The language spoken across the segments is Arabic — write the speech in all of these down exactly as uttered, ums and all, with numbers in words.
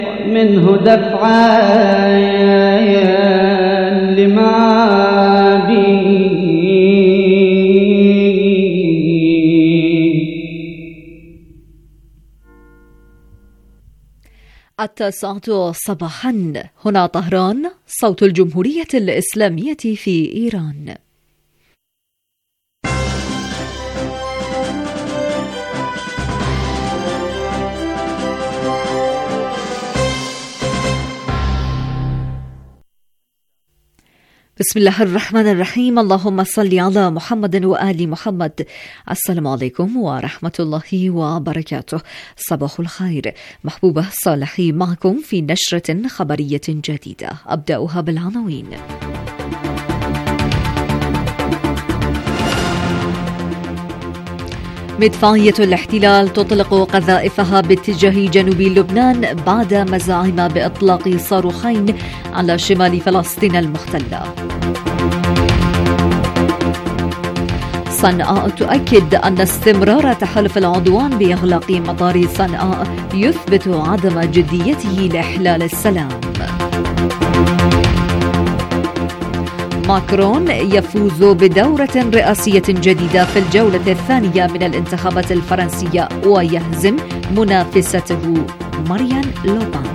منه دفعا لما بي التاسعة صباحا، هنا طهران، صوت الجمهورية الإسلامية في إيران. بسم الله الرحمن الرحيم. اللهم صل على محمد وآل محمد. السلام عليكم ورحمة الله وبركاته. صباح الخير. محبوبة صالحي معكم في نشرة خبرية جديدة، أبدأها بالعناوين. مدفعية الاحتلال تطلق قذائفها باتجاه جنوب لبنان بعد مزاعم بإطلاق صاروخين على شمال فلسطين المحتلة. صنعاء تؤكد أن استمرار تحالف العدوان بإغلاق مطار صنعاء يثبت عدم جديته لإحلال السلام. ماكرون يفوز بدورة رئاسية جديدة في الجولة الثانية من الانتخابات الفرنسية ويهزم منافسته مارين لوبان.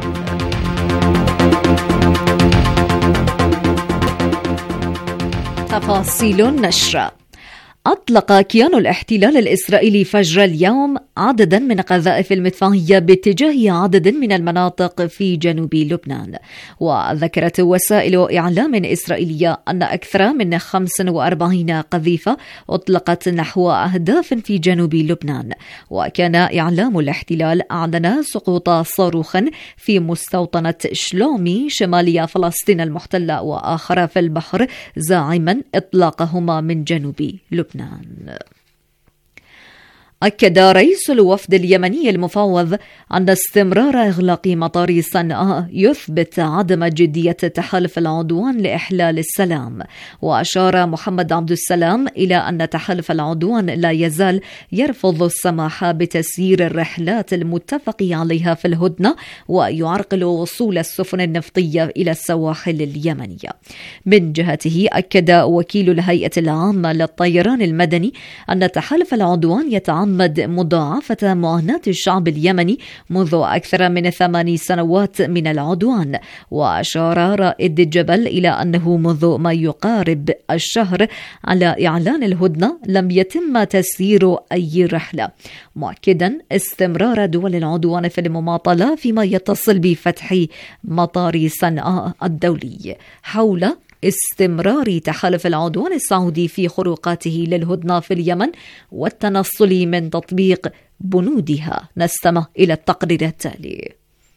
تفاصيل النشرة. أطلق كيان الاحتلال الإسرائيلي فجر اليوم عددا من قذائف المدفعية باتجاه عدد من المناطق في جنوب لبنان. وذكرت وسائل إعلام إسرائيلية أن أكثر من خمسة وأربعين قذيفة أطلقت نحو أهداف في جنوب لبنان. وكان إعلام الاحتلال أعلن سقوط صاروخ في مستوطنة شلومي شمالي فلسطين المحتلة وآخر في البحر، زاعما إطلاقهما من جنوب لبنان. أكد رئيس الوفد اليمني المفوض أن استمرار إغلاق مطار صنعاء يثبت عدم جدية تحالف العدوان لإحلال السلام. وأشار محمد عبد السلام إلى أن تحالف العدوان لا يزال يرفض السماح بتسيير الرحلات المتفق عليها في الهدنة، ويعرقل وصول السفن النفطية إلى السواحل اليمنية. من جهته أكد وكيل الهيئة العامة للطيران المدني أن تحالف العدوان يتعامل مضاعفة معاناة الشعب اليمني منذ أكثر من ثماني سنوات من العدوان. وأشار رائد الجبل إلى أنه منذ ما يقارب الشهر على إعلان الهدنة لم يتم تسيير أي رحلة، مؤكدا استمرار دول العدوان في المماطلة فيما يتصل بفتح مطار صنعاء الدولي حول استمرار تحالف العدوان السعودي في خروقاته للهدنة في اليمن والتنصل من تطبيق بنودها. نستمع إلى التقرير التالي.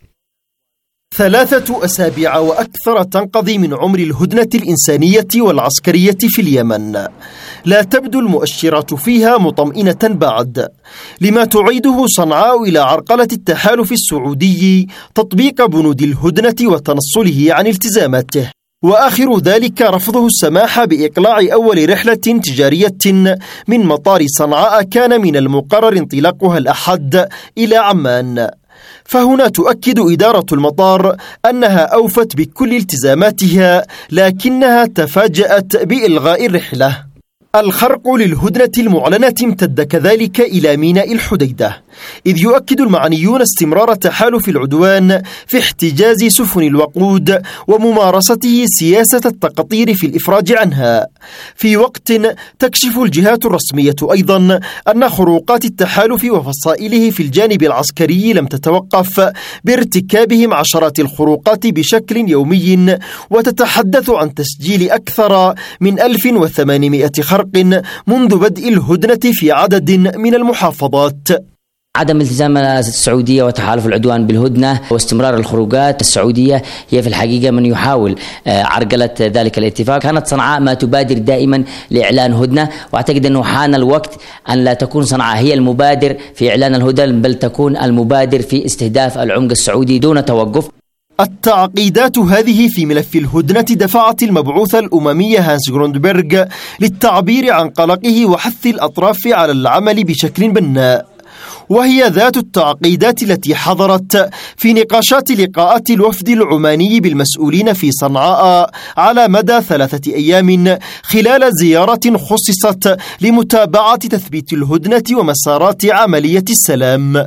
ثلاثة أسابيع وأكثر تنقضي من عمر الهدنة الإنسانية والعسكرية في اليمن، لا تبدو المؤشرات فيها مطمئنة بعد، لما تعيده صنعاء إلى عرقلة التحالف السعودي تطبيق بنود الهدنة وتنصله عن التزاماته. وآخر ذلك رفضه السماح بإقلاع أول رحلة تجارية من مطار صنعاء كان من المقرر انطلاقها الأحد إلى عمان. فهنا تؤكد إدارة المطار أنها أوفت بكل التزاماتها، لكنها تفاجأت بإلغاء الرحلة. الخرق للهدنة المعلنة امتد كذلك إلى ميناء الحديدة، إذ يؤكد المعنيون استمرار تحالف العدوان في احتجاز سفن الوقود وممارسته سياسة التقطير في الإفراج عنها، في وقت تكشف الجهات الرسمية أيضا أن خروقات التحالف وفصائله في الجانب العسكري لم تتوقف بارتكابهم عشرات الخروقات بشكل يومي، وتتحدث عن تسجيل أكثر من ألف وثمانمائة خرق منذ بدء الهدنة في عدد من المحافظات. عدم التزام السعودية وتحالف العدوان بالهدنة واستمرار الخروجات السعودية هي في الحقيقة من يحاول عرقلة ذلك الاتفاق. كانت صنعاء ما تبادر دائما لإعلان هدنة، وأعتقد أنه حان الوقت أن لا تكون صنعاء هي المبادر في إعلان الهدنة، بل تكون المبادر في استهداف العمق السعودي دون توقف. التعقيدات هذه في ملف الهدنة دفعت المبعوث الأممي هانس جروندبرغ للتعبير عن قلقه وحث الأطراف على العمل بشكل بناء. وهي ذات التعقيدات التي حضرت في نقاشات لقاءات الوفد العماني بالمسؤولين في صنعاء على مدى ثلاثة أيام خلال زيارة خصصت لمتابعة تثبيت الهدنة ومسارات عملية السلام.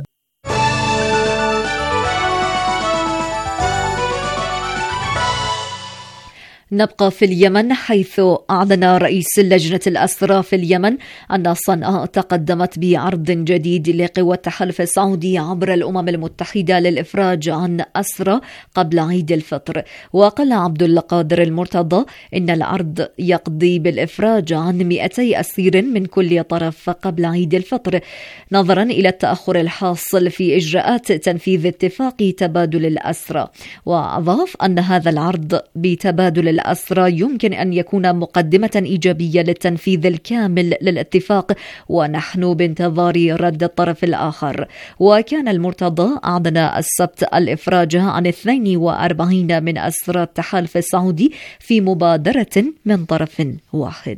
نبقى في اليمن، حيث أعلن رئيس لجنة الأسرى في اليمن أن صنعاء تقدمت بعرض جديد لقوى التحالف السعودي عبر الأمم المتحدة للإفراج عن أسرى قبل عيد الفطر. وقال عبد القادر المرتضى إن العرض يقضي بالإفراج عن مئتي أسير من كل طرف قبل عيد الفطر، نظرا إلى التأخر الحاصل في إجراءات تنفيذ اتفاق تبادل الأسرى. وأضاف أن هذا العرض بتبادل الأسرى الأسرى يمكن أن يكون مقدمة إيجابية للتنفيذ الكامل للاتفاق، ونحن بانتظار رد الطرف الآخر. وكان المرتضى أعلن السبت الإفراج عن اثنين وأربعين من أسرى التحالف السعودي في مبادرة من طرف واحد.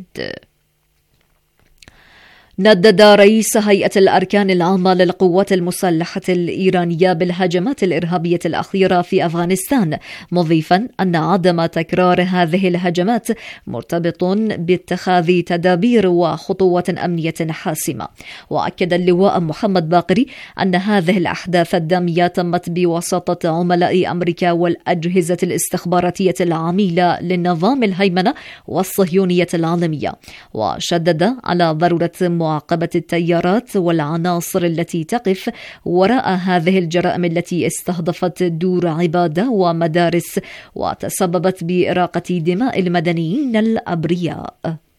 ندد رئيس هيئة الأركان العامة للقوات المسلحة الإيرانية بالهجمات الإرهابية الأخيرة في أفغانستان، مضيفا أن عدم تكرار هذه الهجمات مرتبط باتخاذ تدابير وخطوات أمنية حاسمة. وأكد اللواء محمد باقري أن هذه الأحداث الدامية تمت بواسطة عملاء أمريكا والأجهزة الاستخباراتية العميلة للنظام الهيمنة والصهيونية العالمية، وشدد على ضرورة معاقبة التيارات والعناصر التي تقف وراء هذه الجرائم التي استهدفت دور عبادة ومدارس وتسببت بإراقة دماء المدنيين الأبرياء.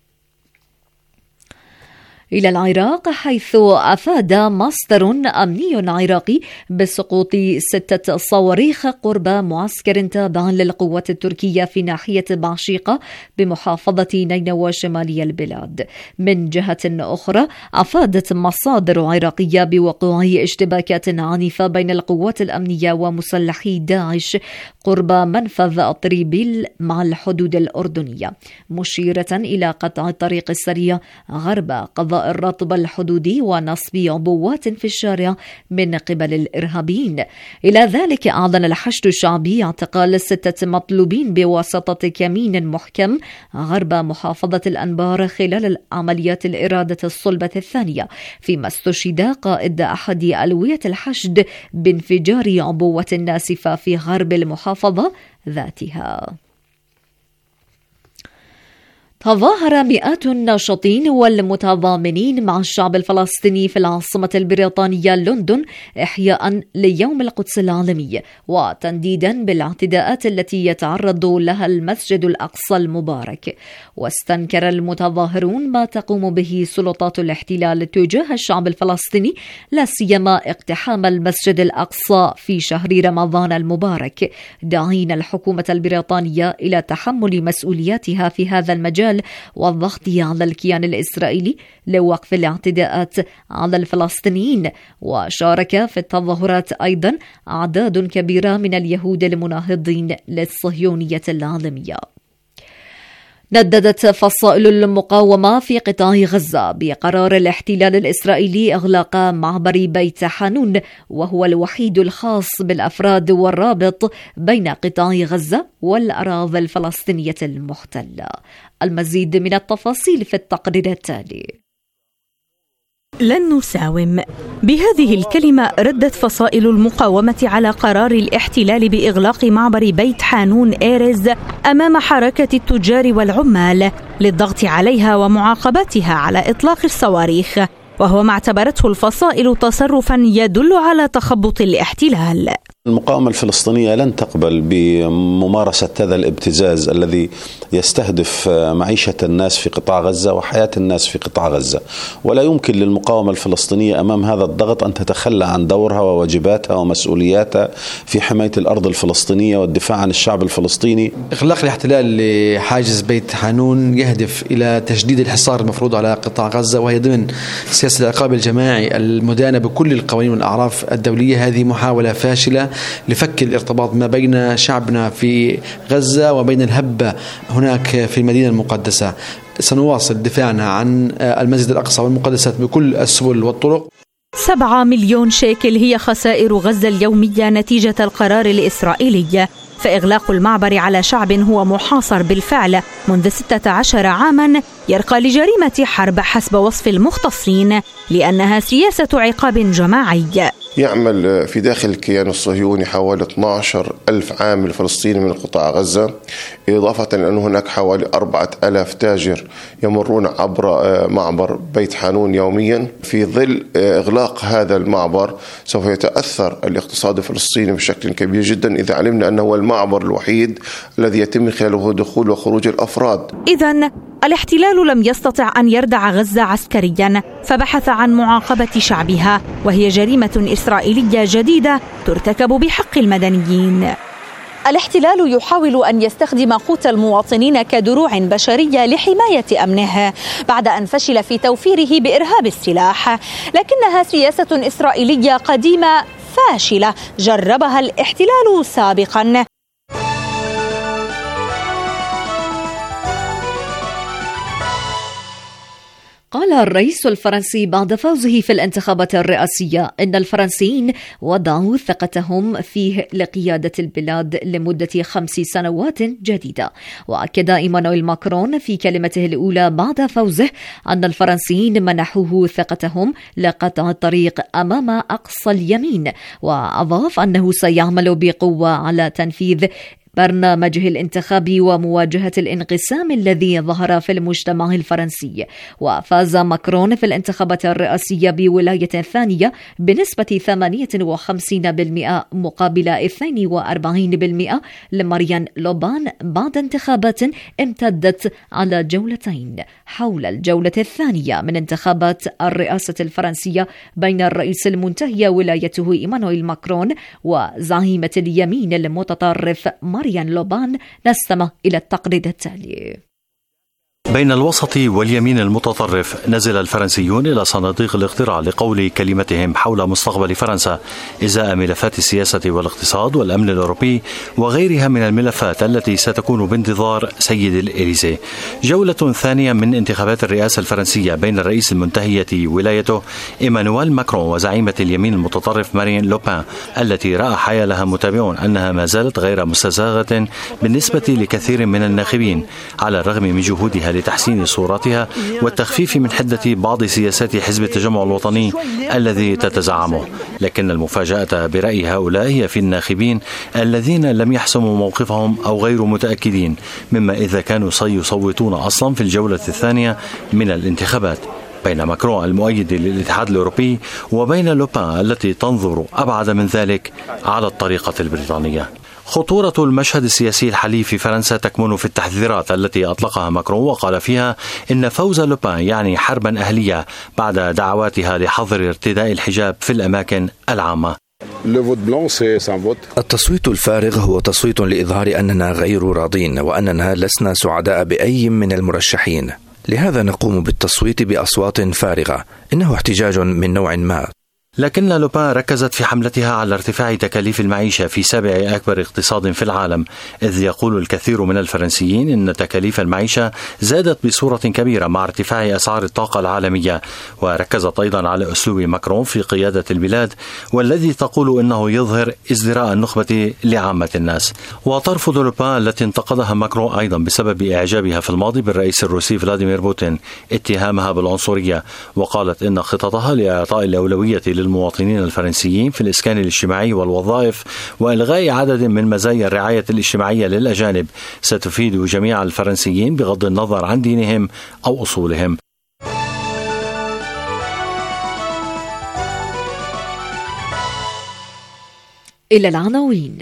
إلى العراق، حيث أفاد مصدر أمني عراقي بسقوط ستة صواريخ قرب معسكر تابع للقوات التركية في ناحية بعشيقة بمحافظة نينوى شمالي البلاد. من جهة أخرى، أفادت مصادر عراقية بوقوع اشتباكات عنيفة بين القوات الأمنية ومسلحي داعش قرب منفذ طريبيل مع الحدود الأردنية، مشيرة إلى قطع الطريق السريع غرب قضاء الرطب الحدودي ونصب عبوات في الشارع من قبل الإرهابيين. إلى ذلك، أعلن الحشد الشعبي اعتقال ستة مطلوبين بواسطة كمين محكم غرب محافظة الأنبار خلال عمليات الإرادة الصلبة الثانية، فيما استشهد قائد أحد ألوية الحشد بانفجار عبوة ناسفة في غرب المحافظة ذاتها. تظاهر مئات الناشطين والمتضامنين مع الشعب الفلسطيني في العاصمة البريطانية لندن إحياء ليوم القدس العالمي، وتنديدا بالاعتداءات التي يتعرض لها المسجد الأقصى المبارك. واستنكر المتظاهرون ما تقوم به سلطات الاحتلال تجاه الشعب الفلسطيني، لا سيما اقتحام المسجد الأقصى في شهر رمضان المبارك، داعين الحكومة البريطانية إلى تحمل مسؤولياتها في هذا المجال والضغط على الكيان الإسرائيلي لوقف الاعتداءات على الفلسطينيين. وشارك في التظاهرات أيضا أعداد كبيرة من اليهود المناهضين للصهيونية العالمية. نددت فصائل المقاومة في قطاع غزة بقرار الاحتلال الإسرائيلي إغلاق معبر بيت حانون، وهو الوحيد الخاص بالأفراد والرابط بين قطاع غزة والأراضي الفلسطينية المحتلة. المزيد من التفاصيل في التقرير التالي. لن نساوم. بهذه الكلمة ردت فصائل المقاومة على قرار الاحتلال بإغلاق معبر بيت حانون إيرز أمام حركة التجار والعمال للضغط عليها ومعاقبتها على إطلاق الصواريخ، وهو ما اعتبرته الفصائل تصرفا يدل على تخبط الاحتلال. المقاومة الفلسطينية لن تقبل بممارسة هذا الابتزاز الذي يستهدف معيشة الناس في قطاع غزة وحياة الناس في قطاع غزة، ولا يمكن للمقاومة الفلسطينية أمام هذا الضغط أن تتخلى عن دورها وواجباتها ومسؤولياتها في حماية الأرض الفلسطينية والدفاع عن الشعب الفلسطيني. إغلاق الاحتلال لحاجز بيت حانون يهدف إلى تشديد الحصار المفروض على قطاع غزة، وهي ضمن سياسة العقاب الجماعي المدانة بكل القوانين والأعراف الدولية. هذه محاولة فاشلة لفك الارتباط ما بين شعبنا في غزة وبين الهبة هناك في المدينة المقدسة. سنواصل دفاعنا عن المسجد الأقصى والمقدسات بكل السبل والطرق. سبعة مليون شيكل هي خسائر غزة اليومية نتيجة القرار الإسرائيلي، فإغلاق المعبر على شعب هو محاصر بالفعل منذ ستة عشر عاما يرقى لجريمة حرب حسب وصف المختصين، لأنها سياسة عقاب جماعي. يعمل في داخل الكيان الصهيوني حوالي اثني عشر ألف عامل فلسطيني من قطاع غزة، إضافة أن هناك حوالي أربعة ألاف تاجر يمرون عبر معبر بيت حانون يوميا. في ظل إغلاق هذا المعبر سوف يتأثر الاقتصاد الفلسطيني بشكل كبير جدا، إذا علمنا أنه هو المعبر الوحيد الذي يتم من خلاله دخول وخروج الأفراد. إذن الاحتلال لم يستطع أن يردع غزة عسكريا، فبحث عن معاقبة شعبها، وهي جريمة إسرائيلية جديدة ترتكب بحق المدنيين. الاحتلال يحاول أن يستخدم قوت المواطنين كدروع بشرية لحماية أمنه بعد أن فشل في توفيره بإرهاب السلاح، لكنها سياسة إسرائيلية قديمة فاشلة جربها الاحتلال سابقا. قال الرئيس الفرنسي بعد فوزه في الانتخابات الرئاسية إن الفرنسيين وضعوا ثقتهم فيه لقيادة البلاد لمدة خمس سنوات جديدة. وأكد إيمانويل ماكرون في كلمته الأولى بعد فوزه أن الفرنسيين منحوه ثقتهم لقطع الطريق أمام أقصى اليمين، وأضاف أنه سيعمل بقوة على تنفيذ برنامجه الانتخابي ومواجهة الانقسام الذي ظهر في المجتمع الفرنسي. وفاز ماكرون في الانتخابات الرئاسية بولاية ثانية بنسبة ثمانية وخمسين بالمئة مقابل اثنين وأربعين بالمئة لمارين لوبان بعد انتخابات امتدت على جولتين. حول الجولة الثانية من انتخابات الرئاسة الفرنسية بين الرئيس المنتهي ولايته إيمانويل ماكرون وزعيمة اليمين المتطرف مارين لوبان، نستمع إلى التقرير التالي. بين الوسط واليمين المتطرف نزل الفرنسيون إلى صناديق الاقتراع لقول كلمتهم حول مستقبل فرنسا إزاء ملفات السياسة والاقتصاد والأمن الأوروبي وغيرها من الملفات التي ستكون بانتظار سيد الإليزي. جولة ثانية من انتخابات الرئاسة الفرنسية بين الرئيس المنتهية ولايته إيمانويل ماكرون وزعيمة اليمين المتطرف مارين لوبان، التي رأى حيالها متابعون أنها ما زالت غير مستساغة بالنسبة لكثير من الناخبين على الرغم من جهودها لتحسين صورتها والتخفيف من حدة بعض سياسات حزب التجمع الوطني الذي تتزعمه. لكن المفاجأة برأي هؤلاء هي في الناخبين الذين لم يحسموا موقفهم أو غير متأكدين، مما إذا كانوا سيصوتون أصلا في الجولة الثانية من الانتخابات، بين ماكرون المؤيد للاتحاد الأوروبي وبين لوبان التي تنظر أبعد من ذلك على الطريقة البريطانية. خطورة المشهد السياسي الحالي في فرنسا تكمن في التحذيرات التي أطلقها ماكرون، وقال فيها إن فوز لوبان يعني حربا أهلية بعد دعواتها لحظر ارتداء الحجاب في الأماكن العامة. التصويت الفارغ هو تصويت لإظهار أننا غير راضين وأننا لسنا سعداء بأي من المرشحين، لهذا نقوم بالتصويت بأصوات فارغة. إنه احتجاج من نوع ما. لكن لوبان ركزت في حملتها على ارتفاع تكاليف المعيشة في سابع أكبر اقتصاد في العالم، إذ يقول الكثير من الفرنسيين إن تكاليف المعيشة زادت بصورة كبيرة مع ارتفاع أسعار الطاقة العالمية. وركزت أيضا على أسلوب ماكرون في قيادة البلاد والذي تقول إنه يظهر ازدراء النخبة لعامة الناس. وترفض لوبان التي انتقدها ماكرون أيضا بسبب إعجابها في الماضي بالرئيس الروسي فلاديمير بوتين اتهامها بالعنصرية، وقالت إن خططها لإعطاء الأولوية للمواطنين الفرنسيين في الإسكان الاجتماعي والوظائف وإلغاء عدد من مزايا الرعاية الاجتماعية للأجانب ستفيد جميع الفرنسيين بغض النظر عن دينهم أو أصولهم. إلى العناوين.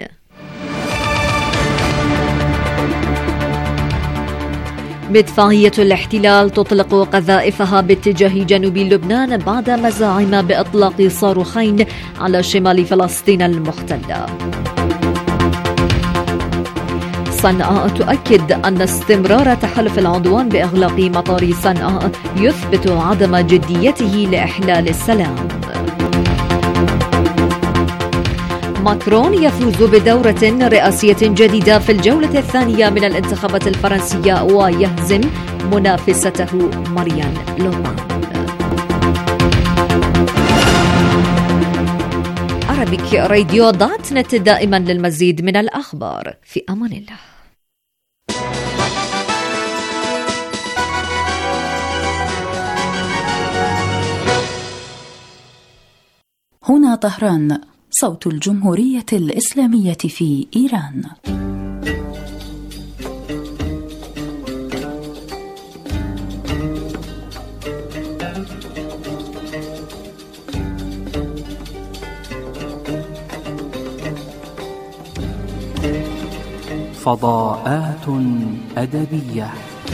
مدفعية الاحتلال تطلق قذائفها باتجاه جنوب لبنان بعد مزاعم بإطلاق صاروخين على شمال فلسطين المحتلة. صنعاء تؤكد أن استمرار تحالف العدوان بإغلاق مطار صنعاء يثبت عدم جديته لإحلال السلام. ماكرون يفوز بدورة رئاسية جديدة في الجولة الثانية من الانتخابات الفرنسية ويهزم منافسته مارين لوبان. Arabic راديو دوت نت دائما للمزيد من الأخبار. في أمان الله. هنا طهران، صوت الجمهورية الإسلامية في إيران. فضاءات أدبية.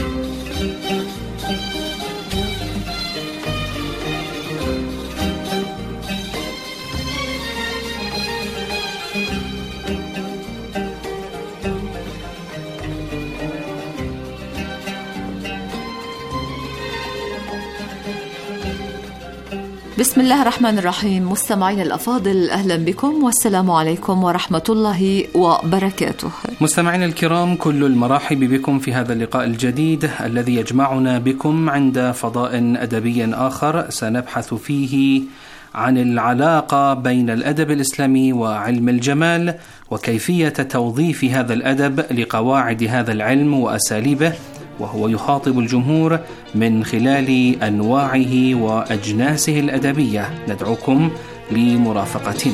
بسم الله الرحمن الرحيم. مستمعين الأفاضل، أهلا بكم والسلام عليكم ورحمة الله وبركاته. مستمعين الكرام، كل المرحب بكم في هذا اللقاء الجديد الذي يجمعنا بكم عند فضاء أدبي آخر سنبحث فيه عن العلاقة بين الأدب الإسلامي وعلم الجمال وكيفية توظيف هذا الأدب لقواعد هذا العلم وأساليبه، وهو يخاطب الجمهور من خلال أنواعه وأجناسه الأدبية. ندعوكم لمرافقتنا.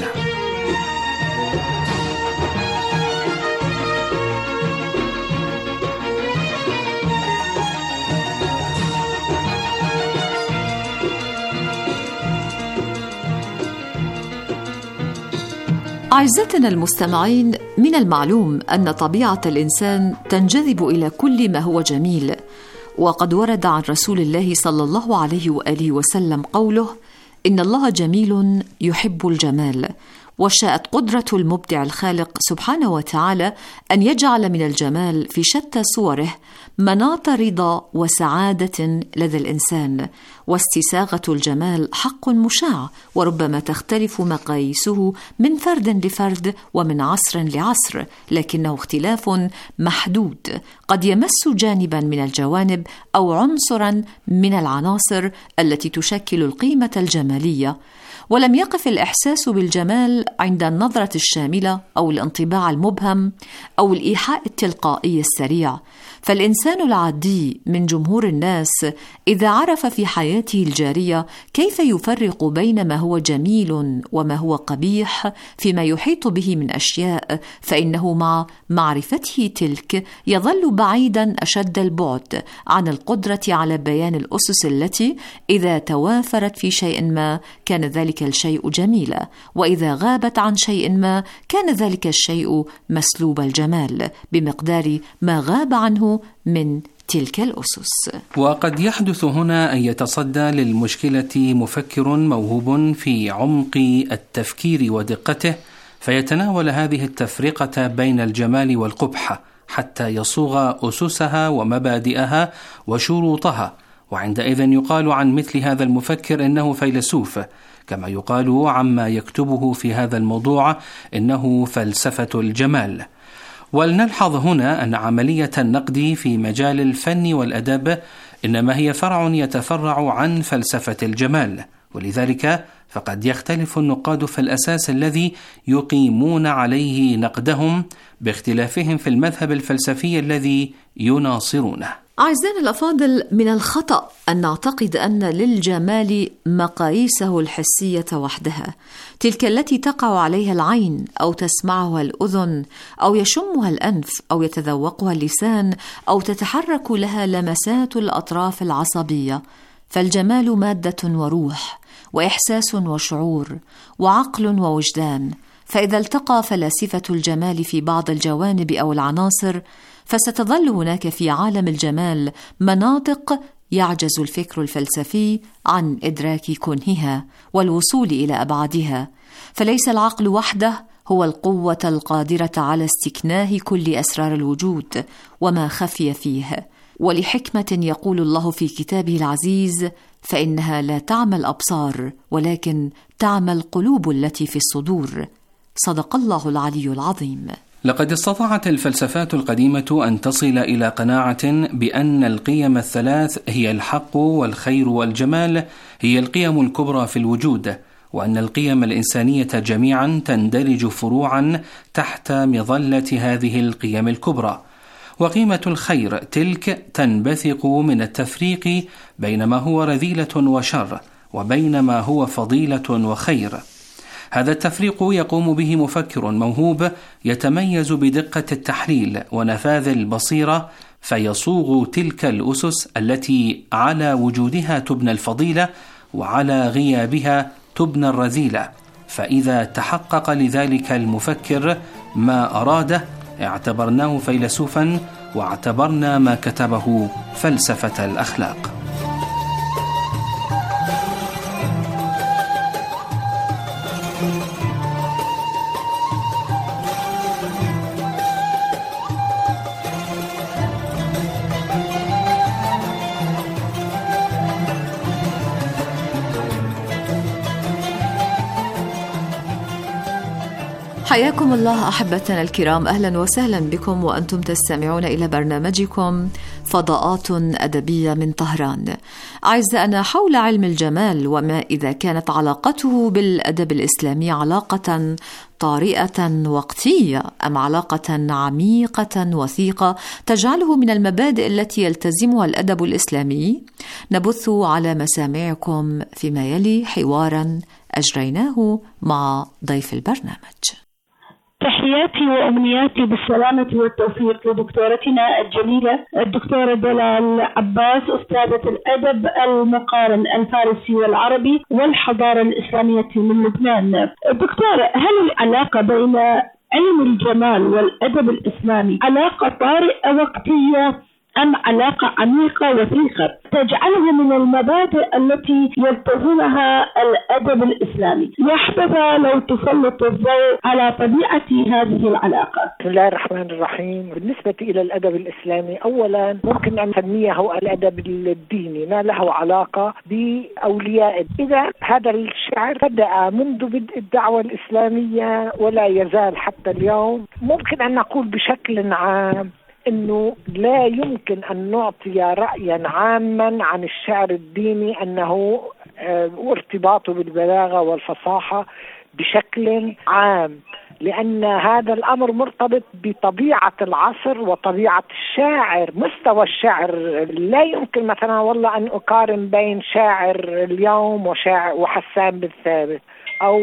أعزتنا المستمعين، من المعلوم أن طبيعة الإنسان تنجذب إلى كل ما هو جميل، وقد ورد عن رسول الله صلى الله عليه وآله وسلم قوله: إن الله جميل يحب الجمال. وشاءت قدرة المبدع الخالق سبحانه وتعالى أن يجعل من الجمال في شتى صوره مناط رضا وسعادة لدى الإنسان. واستساغة الجمال حق مشاع، وربما تختلف مقاييسه من فرد لفرد ومن عصر لعصر، لكنه اختلاف محدود قد يمس جانبا من الجوانب أو عنصرا من العناصر التي تشكل القيمة الجمالية. ولم يقف الإحساس بالجمال عند النظرة الشاملة أو الانطباع المبهم أو الإيحاء التلقائي السريع، فالإنسان العادي من جمهور الناس إذا عرف في حياته الجارية كيف يفرق بين ما هو جميل وما هو قبيح فيما يحيط به من أشياء، فإنه مع معرفته تلك يظل بعيدا أشد البعد عن القدرة على بيان الأسس التي إذا توافرت في شيء ما كان ذلك الشيء جميلا، وإذا غابت عن شيء ما كان ذلك الشيء مسلوب الجمال بمقدار ما غاب عنه من تلك الأسس. وقد يحدث هنا أن يتصدى للمشكلة مفكر موهوب في عمق التفكير ودقته، فيتناول هذه التفرقة بين الجمال والقبح حتى يصوغ أسسها ومبادئها وشروطها، وعندئذ يقال عن مثل هذا المفكر إنه فيلسوف، كما يقال عما يكتبه في هذا الموضوع إنه فلسفة الجمال. ولنلحظ هنا أن عملية النقد في مجال الفن والأدب إنما هي فرع يتفرع عن فلسفة الجمال، ولذلك فقد يختلف النقاد في الأساس الذي يقيمون عليه نقدهم باختلافهم في المذهب الفلسفي الذي يناصرونه. أعزائنا الأفاضل، من الخطأ أن نعتقد أن للجمال مقاييسه الحسية وحدها، تلك التي تقع عليها العين أو تسمعها الأذن أو يشمها الأنف أو يتذوقها اللسان أو تتحرك لها لمسات الأطراف العصبية. فالجمال مادة وروح وإحساس وشعور وعقل ووجدان، فإذا التقى فلاسفة الجمال في بعض الجوانب أو العناصر فستظل هناك في عالم الجمال مناطق يعجز الفكر الفلسفي عن إدراك كنهها والوصول إلى أبعادها. فليس العقل وحده هو القوة القادرة على استكناه كل أسرار الوجود وما خفي فيه، ولحكمة يقول الله في كتابه العزيز: فإنها لا تعمى الأبصار ولكن تعمى القلوب التي في الصدور. صدق الله العلي العظيم. لقد استطاعت الفلسفات القديمة أن تصل إلى قناعة بأن القيم الثلاث هي الحق والخير والجمال، هي القيم الكبرى في الوجود، وأن القيم الإنسانية جميعا تندرج فروعا تحت مظلة هذه القيم الكبرى، وقيمة الخير تلك تنبثق من التفريق بين ما هو رذيلة وشر وبين ما هو فضيلة وخير. هذا التفريق يقوم به مفكر موهوب يتميز بدقة التحليل ونفاذ البصيرة، فيصوغ تلك الأسس التي على وجودها تبنى الفضيلة وعلى غيابها تبنى الرذيلة. فإذا تحقق لذلك المفكر ما أراده اعتبرناه فيلسوفا، واعتبرنا ما كتبه فلسفة الأخلاق. حياكم الله أحبتنا الكرام، أهلا وسهلا بكم وأنتم تستمعون إلى برنامجكم فضاءات أدبية من طهران. أعزائنا، حول علم الجمال وما إذا كانت علاقته بالأدب الإسلامي علاقة طارئة وقتية أم علاقة عميقة وثيقة تجعله من المبادئ التي يلتزمها الأدب الإسلامي، نبث على مسامعكم فيما يلي حوارا أجريناه مع ضيف البرنامج. تحياتي وأمنياتي بالسلامة والتوفيق لدكتورتنا الجليلة الدكتورة دلال عباس، أستاذة الأدب المقارن الفارسي والعربي والحضارة الإسلامية من لبنان. دكتورة، هل العلاقة بين علم الجمال والأدب الإسلامي علاقة طارئة وقتية أم علاقة عميقة وثيقة تجعله من المبادئ التي يلتزمها الأدب الإسلامي؟ وحبذا لو تسلط الضوء على طبيعة هذه العلاقة. بسم الله الرحمن الرحيم. بالنسبة إلى الأدب الإسلامي، أولا ممكن أن نسميه الأدب الديني، ما له علاقة بأولياء. إذا هذا الشعر بدأ منذ بدء الدعوة الإسلامية ولا يزال حتى اليوم، ممكن أن نقول بشكل عام أنه لا يمكن أن نعطي رأيا عاما عن الشعر الديني أنه ارتباطه بالبلاغة والفصاحة بشكل عام، لأن هذا الأمر مرتبط بطبيعة العصر وطبيعة الشاعر. مستوى الشعر لا يمكن مثلا والله أن أقارن بين شاعر اليوم وشاعر وحسان بن ثابت أو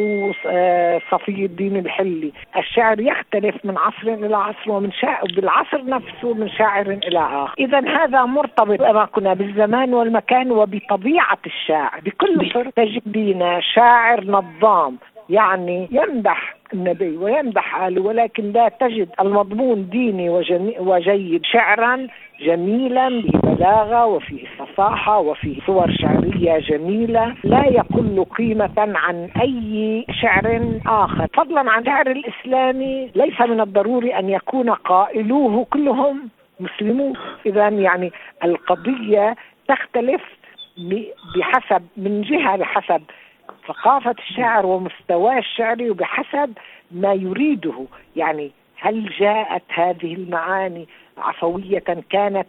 صفي الدين الحلي. الشعر يختلف من عصر إلى عصر، ومن شاعر بالعصر نفسه من شاعر إلى آخر. إذا هذا مرتبط بأماكنه بالزمان والمكان وبطبيعة الشاعر. بكل مصر تجدين شاعر نظام، يعني يمدح النبي ويمدح آله، ولكن لا تجد المضمون ديني وجيد، شعرا جميلا ببلاغة وفيه فصاحة وفيه صور شعرية جميلة لا يقل قيمة عن أي شعر آخر. فضلا عن الشعر الإسلامي، ليس من الضروري أن يكون قائلوه كلهم مسلمون. إذا يعني القضية تختلف بحسب من جهة بحسب ثقافة الشاعر ومستواه الشعري وبحسب ما يريده. يعني هل جاءت هذه المعاني عفوية، كانت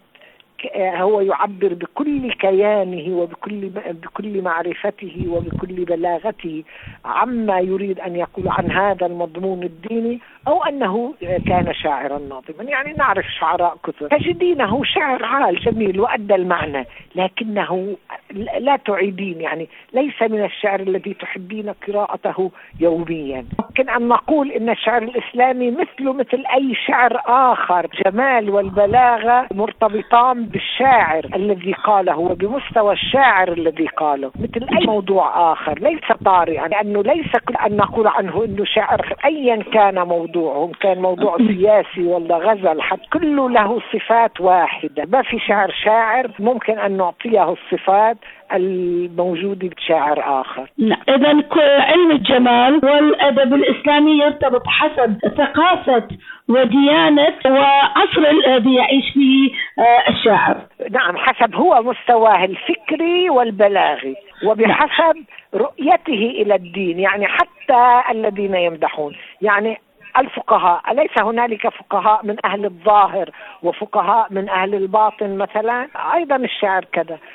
هو يعبر بكل كيانه وبكل بكل معرفته وبكل بلاغته عما يريد أن يقول عن هذا المضمون الديني، أو أنه كان شاعرا ناظما. يعني نعرف شعراء كثر تجدينه شعر عال جميل وأدى المعنى، لكنه لا تعيدين، يعني ليس من الشعر الذي تحبين قراءته يوميا. ممكن أن نقول إن الشعر الإسلامي مثله مثل أي شعر آخر، جمال والبلاغة مرتبطان بالشاعر الذي قاله وبمستوى الشاعر الذي قاله مثل أي موضوع آخر، ليس طارئا، لأنه ليس كل أن نقول عنه إنه شاعر أيا كان موضوعه، كان موضوع سياسي ولا غزل، حتى كله له صفات واحدة. ما في شعر شاعر ممكن أن نعطيه الصفات الموجودة بشاعر آخر. إذا علم الجمال والأدب الإسلامي يرتبط حسب ثقافة وديانة وعصر الذي يعيش فيه الشاعر. نعم، حسب هو مستواه الفكري والبلاغي وبحسب رؤيته إلى الدين. يعني حتى الذين يمدحون، يعني الفقهاء، أليس هنالك فقهاء من أهل الظاهر وفقهاء من أهل الباطن مثلا؟ أيضا الشعر كذا.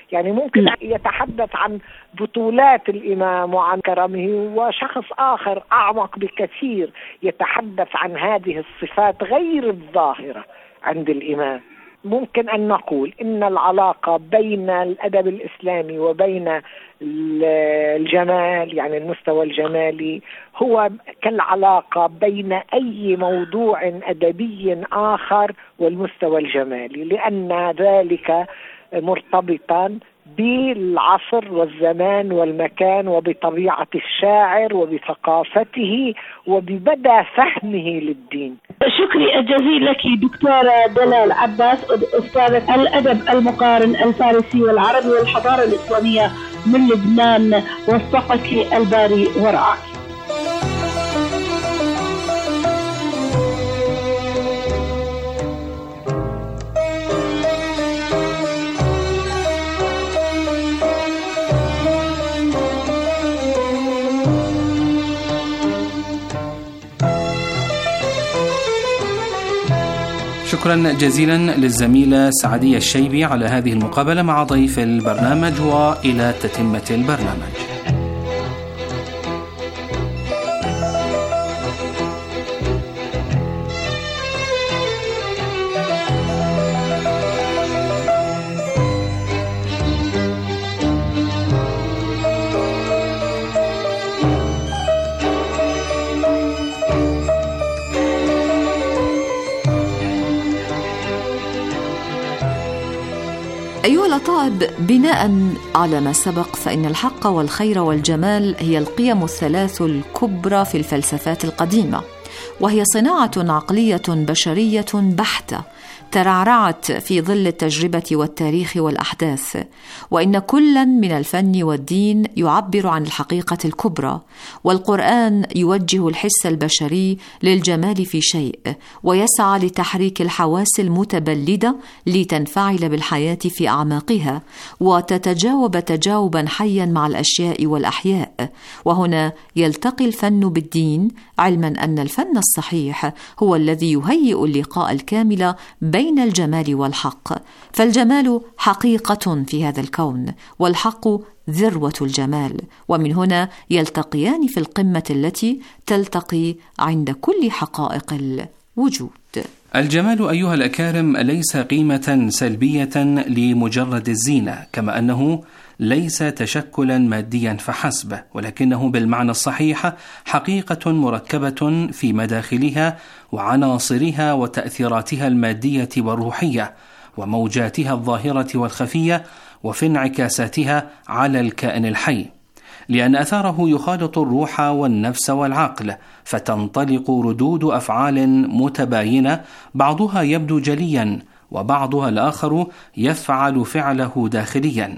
يعني ممكن يتحدث عن بطولات الإمام وعن كرمه، وشخص آخر أعمق بكثير يتحدث عن هذه الصفات غير الظاهرة عند الإمام. ممكن أن نقول إن العلاقة بين الأدب الإسلامي وبين الجمال، يعني المستوى الجمالي، هو كالعلاقة بين أي موضوع أدبي آخر والمستوى الجمالي، لأن ذلك مرتبطا بالعصر والزمان والمكان وبطبيعة الشاعر وبثقافته وبمدى فهمه للدين. شكري الجزيل لك دكتورة دلال عباس، أستاذة الأدب المقارن الفارسي والعربي والحضارة الإسلامية من لبنان. وفقك الباري ورعاك. شكرا جزيلا للزميلة سعدية الشيبي على هذه المقابلة مع ضيف البرنامج، وإلى تتمة البرنامج. أيها الأطائب، بناء على ما سبق فإن الحق والخير والجمال هي القيم الثلاث الكبرى في الفلسفات القديمة، وهي صناعة عقلية بشرية بحتة ترعرعت في ظل التجربة والتاريخ والأحداث، وإن كلا من الفن والدين يعبر عن الحقيقة الكبرى، والقرآن يوجه الحس البشري للجمال في شيء، ويسعى لتحريك الحواس المتبلدة لتنفعل بالحياة في أعماقها وتتجاوب تجاوبا حيا مع الأشياء والأحياء. وهنا يلتقي الفن بالدين، علما أن الفن الصحيح هو الذي يهيئ اللقاء الكامل بين الجمال والحق، فالجمال حقيقة في هذا الكون، والحق ذروة الجمال، ومن هنا يلتقيان في القمة التي تلتقي عند كل حقائق الوجود. الجمال أيها الأكارم ليس قيمة سلبية لمجرد الزينة، كما أنه ليس تشكلا ماديا فحسب، ولكنه بالمعنى الصحيح حقيقة مركبة في مداخلها وعناصرها وتأثيراتها المادية والروحية وموجاتها الظاهرة والخفية، وفي انعكاساتها على الكائن الحي، لأن أثاره يخالط الروح والنفس والعقل، فتنطلق ردود أفعال متباينة، بعضها يبدو جليا وبعضها الآخر يفعل فعله داخليا،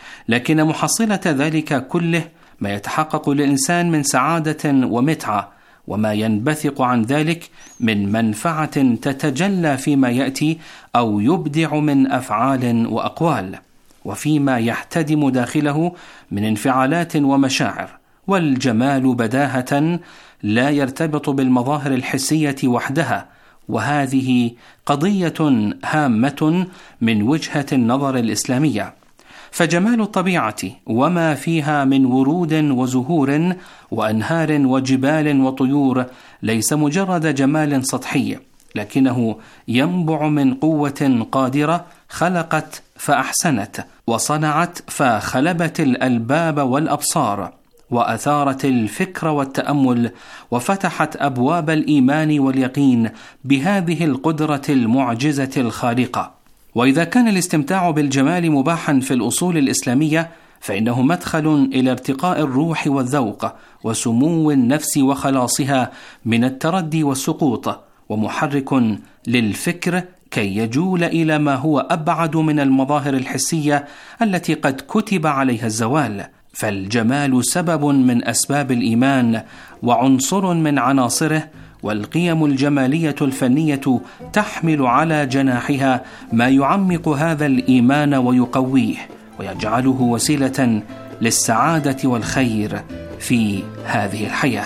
لكن محصلة ذلك كله ما يتحقق للإنسان من سعادة ومتعة، وما ينبثق عن ذلك من منفعة تتجلى فيما يأتي أو يبدع من أفعال وأقوال، وفيما يحتدم داخله من انفعالات ومشاعر. والجمال بداهة لا يرتبط بالمظاهر الحسية وحدها، وهذه قضية هامة من وجهة النظر الإسلامية، فجمال الطبيعة وما فيها من ورود وزهور وأنهار وجبال وطيور ليس مجرد جمال سطحي، لكنه ينبع من قوة قادرة خلقت فأحسنت، وصنعت فخلبت الألباب والأبصار، وأثارت الفكر والتأمل، وفتحت أبواب الإيمان واليقين بهذه القدرة المعجزة الخارقة. وإذا كان الاستمتاع بالجمال مباحا في الأصول الإسلامية، فإنه مدخل إلى ارتقاء الروح والذوق وسمو النفس وخلاصها من التردي والسقوط، ومحرك للفكر كي يجول إلى ما هو أبعد من المظاهر الحسية التي قد كتب عليها الزوال. فالجمال سبب من أسباب الإيمان وعنصر من عناصره، والقيم الجمالية الفنية تحمل على جناحها ما يعمق هذا الإيمان ويقويه ويجعله وسيلة للسعادة والخير في هذه الحياة.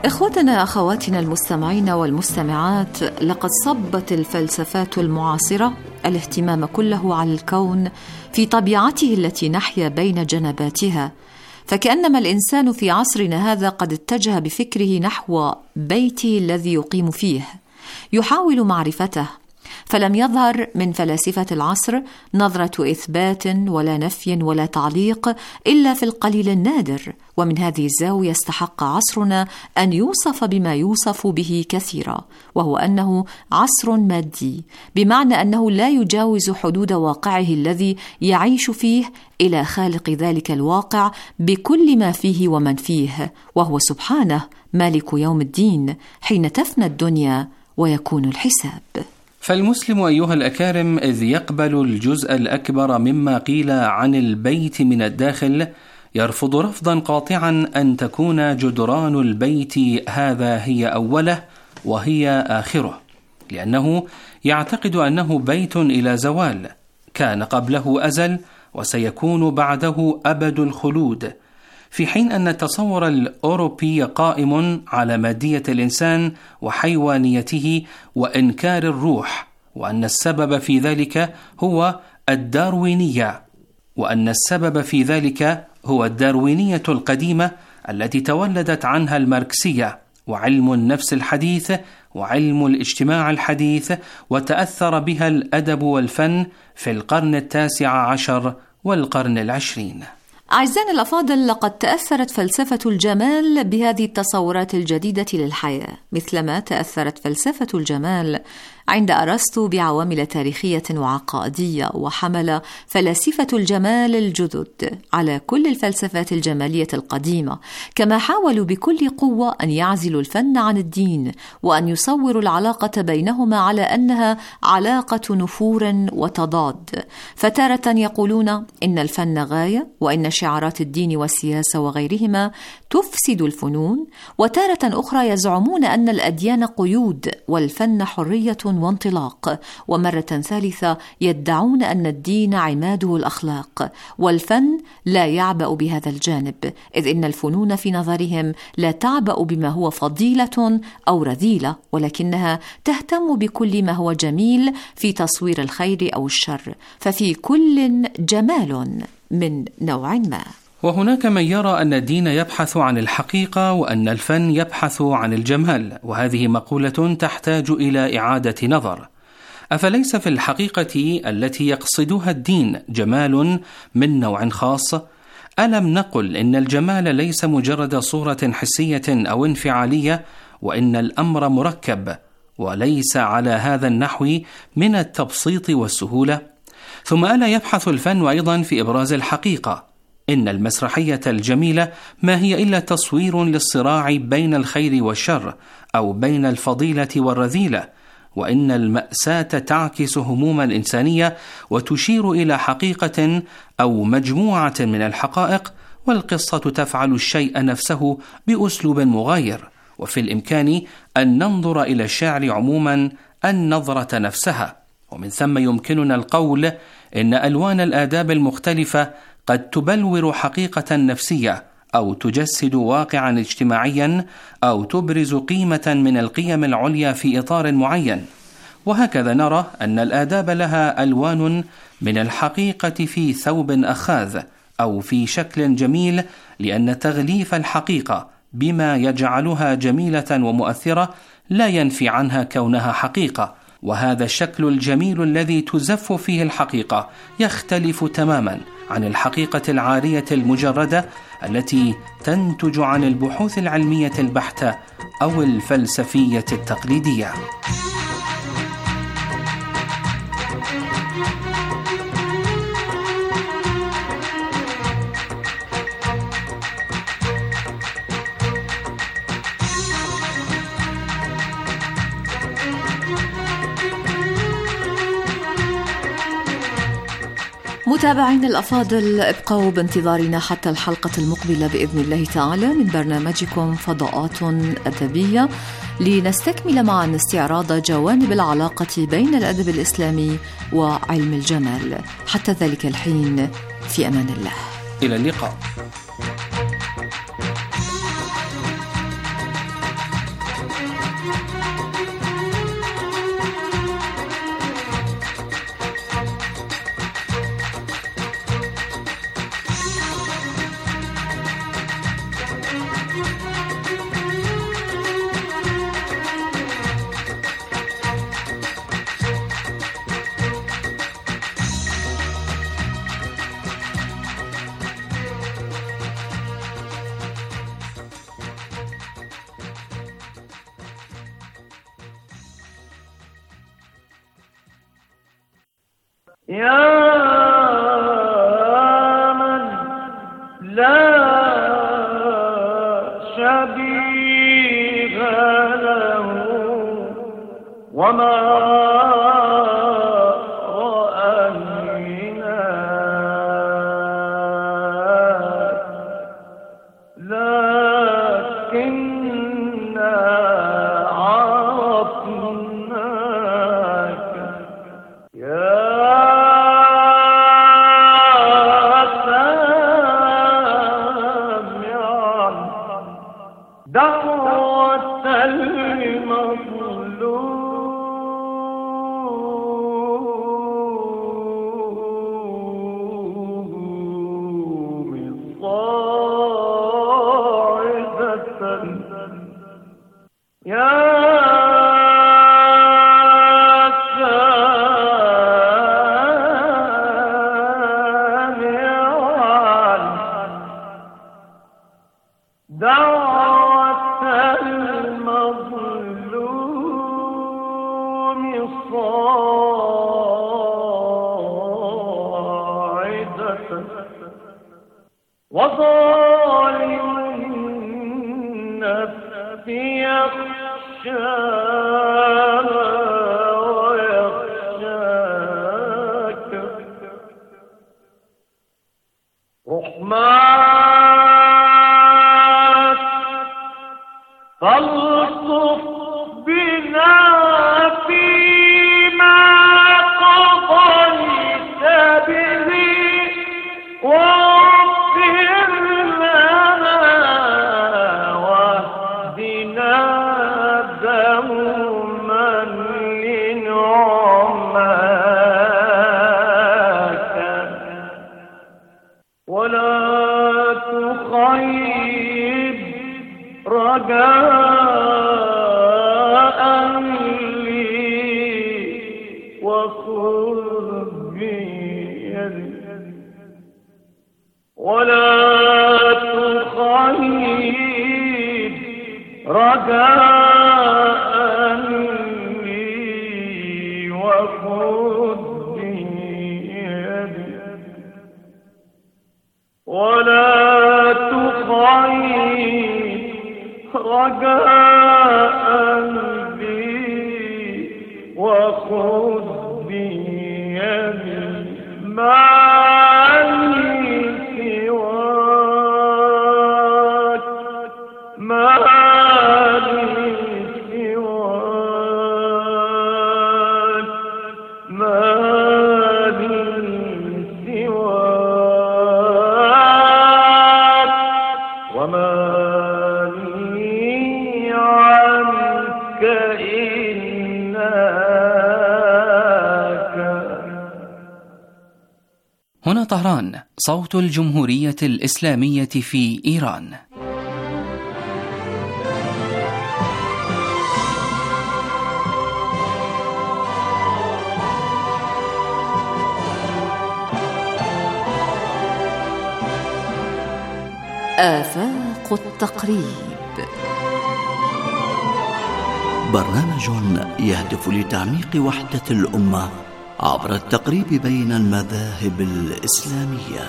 إخوتنا أخواتنا المستمعين والمستمعات، لقد صبت الفلسفات المعاصرة الاهتمام كله على الكون في طبيعته التي نحيا بين جنباتها، فكأنما الإنسان في عصرنا هذا قد اتجه بفكره نحو بيته الذي يقيم فيه، يحاول معرفته، فلم يظهر من فلاسفة العصر نظرة إثبات ولا نفي ولا تعليق إلا في القليل النادر. ومن هذه الزاوية استحق عصرنا أن يوصف بما يوصف به كثيرا، وهو أنه عصر مادي، بمعنى أنه لا يجاوز حدود واقعه الذي يعيش فيه إلى خالق ذلك الواقع بكل ما فيه ومن فيه، وهو سبحانه مالك يوم الدين حين تفنى الدنيا ويكون الحساب. فالمسلم أيها الأكارم إذ يقبل الجزء الأكبر مما قيل عن البيت من الداخل، يرفض رفضا قاطعا أن تكون جدران البيت هذا هي أوله وهي آخره، لأنه يعتقد أنه بيت إلى زوال، كان قبله أزل وسيكون بعده أبد الخلود، في حين أن التصور الأوروبي قائم على مادية الإنسان وحيوانيته وإنكار الروح، وأن السبب في ذلك هو الداروينية وأن السبب في ذلك هو الداروينية القديمة التي تولدت عنها الماركسية وعلم النفس الحديث وعلم الاجتماع الحديث، وتأثر بها الأدب والفن في القرن التاسع عشر والقرن العشرين. أعزائنا الأفاضل، لقد تأثرت فلسفة الجمال بهذه التصورات الجديدة للحياة، مثلما تأثرت فلسفة الجمال عند أرسطو بعوامل تاريخية وعقائدية، وحمل فلاسفة الجمال الجدد على كل الفلسفات الجمالية القديمة، كما حاولوا بكل قوة أن يعزلوا الفن عن الدين، وأن يصوروا العلاقة بينهما على أنها علاقة نفور وتضاد، فتارة يقولون إن الفن غاية وإن شعارات الدين والسياسة وغيرهما تفسد الفنون، وتارة أخرى يزعمون أن الأديان قيود والفن حرية وانطلاق، ومرة ثالثة يدعون أن الدين عماده الأخلاق، والفن لا يعبأ بهذا الجانب، إذ إن الفنون في نظرهم لا تعبأ بما هو فضيلة أو رذيلة، ولكنها تهتم بكل ما هو جميل في تصوير الخير أو الشر، ففي كل جمال من نوع ما. وهناك من يرى أن الدين يبحث عن الحقيقة وأن الفن يبحث عن الجمال، وهذه مقولة تحتاج إلى إعادة نظر. أفليس في الحقيقة التي يقصدها الدين جمال من نوع خاص؟ ألم نقل إن الجمال ليس مجرد صورة حسية أو انفعالية، وإن الأمر مركب وليس على هذا النحو من التبسيط والسهولة؟ ثم ألا يبحث الفن أيضا في إبراز الحقيقة؟ إن المسرحية الجميلة ما هي إلا تصوير للصراع بين الخير والشر، أو بين الفضيلة والرذيلة، وإن المأساة تعكس هموم الإنسانية وتشير إلى حقيقة أو مجموعة من الحقائق، والقصة تفعل الشيء نفسه بأسلوب مغاير. وفي الإمكان أن ننظر إلى الشعر عموما النظرة نفسها، ومن ثم يمكننا القول إن ألوان الآداب المختلفة قد تبلور حقيقة نفسية، أو تجسد واقعا اجتماعيا، أو تبرز قيمة من القيم العليا في إطار معين. وهكذا نرى أن الآداب لها ألوان من الحقيقة في ثوب أخاذ أو في شكل جميل، لأن تغليف الحقيقة بما يجعلها جميلة ومؤثرة لا ينفي عنها كونها حقيقة، وهذا الشكل الجميل الذي تزف فيه الحقيقة يختلف تماما عن الحقيقة العارية المجردة التي تنتج عن البحوث العلمية البحتة أو الفلسفية التقليدية. متابعين الأفاضل، ابقوا بانتظارنا حتى الحلقة المقبلة بإذن الله تعالى من برنامجكم فضاءات أدبية، لنستكمل معا استعراض جوانب العلاقة بين الأدب الإسلامي وعلم الجمال. حتى ذلك الحين، في أمان الله. إلى اللقاء. يا من لا شبيه له وما رأينا لكننا عرفناك يا سامعا دعوة المظلوم وظالم النفس يخشاها ويخشاك رحماك فالطف بنا فيما قضيت به واغفر لنا واهدنا دوما لنعماك ولا تخيب رجاء لي وخذ بيدي ولا تخيب رجاء لي وخذ بيدي ولا تخيب رجاء لي وخذ بيدي ما هنا طهران، صوت الجمهورية الإسلامية في إيران. آفاق التقريب، برنامج يهدف لتعميق وحدة الأمة عبر التقريب بين المذاهب الإسلامية.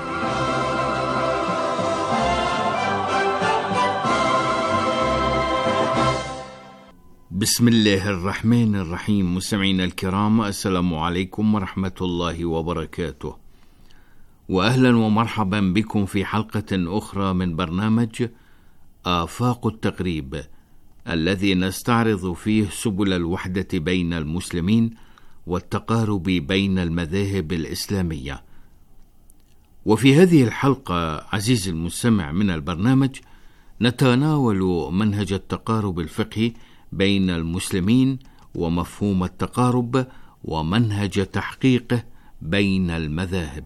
بسم الله الرحمن الرحيم. مستمعينا الكرام، السلام عليكم ورحمة الله وبركاته، وأهلا ومرحبا بكم في حلقة أخرى من برنامج آفاق التقريب، الذي نستعرض فيه سبل الوحدة بين المسلمين والتقارب بين المذاهب الإسلامية. وفي هذه الحلقة عزيزي المستمع من البرنامج نتناول منهج التقارب الفقهي بين المسلمين ومفهوم التقارب ومنهج تحقيقه بين المذاهب.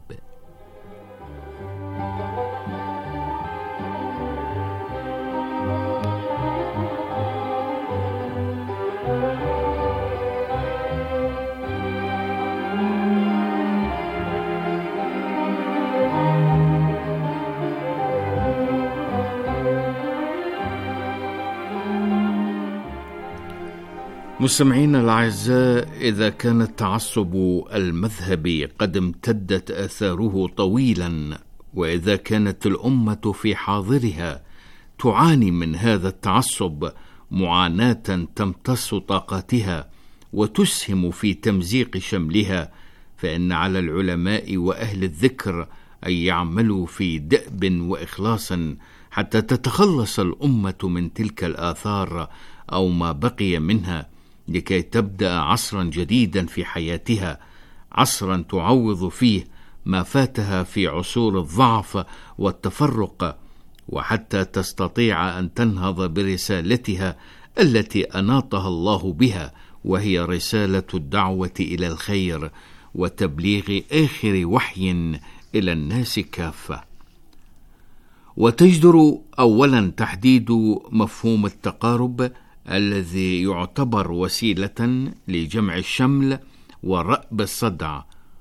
مستمعينا الأعزاء، إذا كان التعصب المذهبي قد امتدت آثاره طويلا، وإذا كانت الأمة في حاضرها تعاني من هذا التعصب معاناة تمتص طاقاتها وتسهم في تمزيق شملها، فإن على العلماء وأهل الذكر أن يعملوا في دأب وإخلاص حتى تتخلص الأمة من تلك الآثار أو ما بقي منها، لكي تبدأ عصرا جديدا في حياتها، عصرا تعوض فيه ما فاتها في عصور الضعف والتفرق، وحتى تستطيع أن تنهض برسالتها التي أناطها الله بها، وهي رسالة الدعوة إلى الخير وتبليغ آخر وحي إلى الناس كافة. وتجدر أولا تحديد مفهوم التقارب الذي يعتبر وسيلة لجمع الشمل ورأب الصدع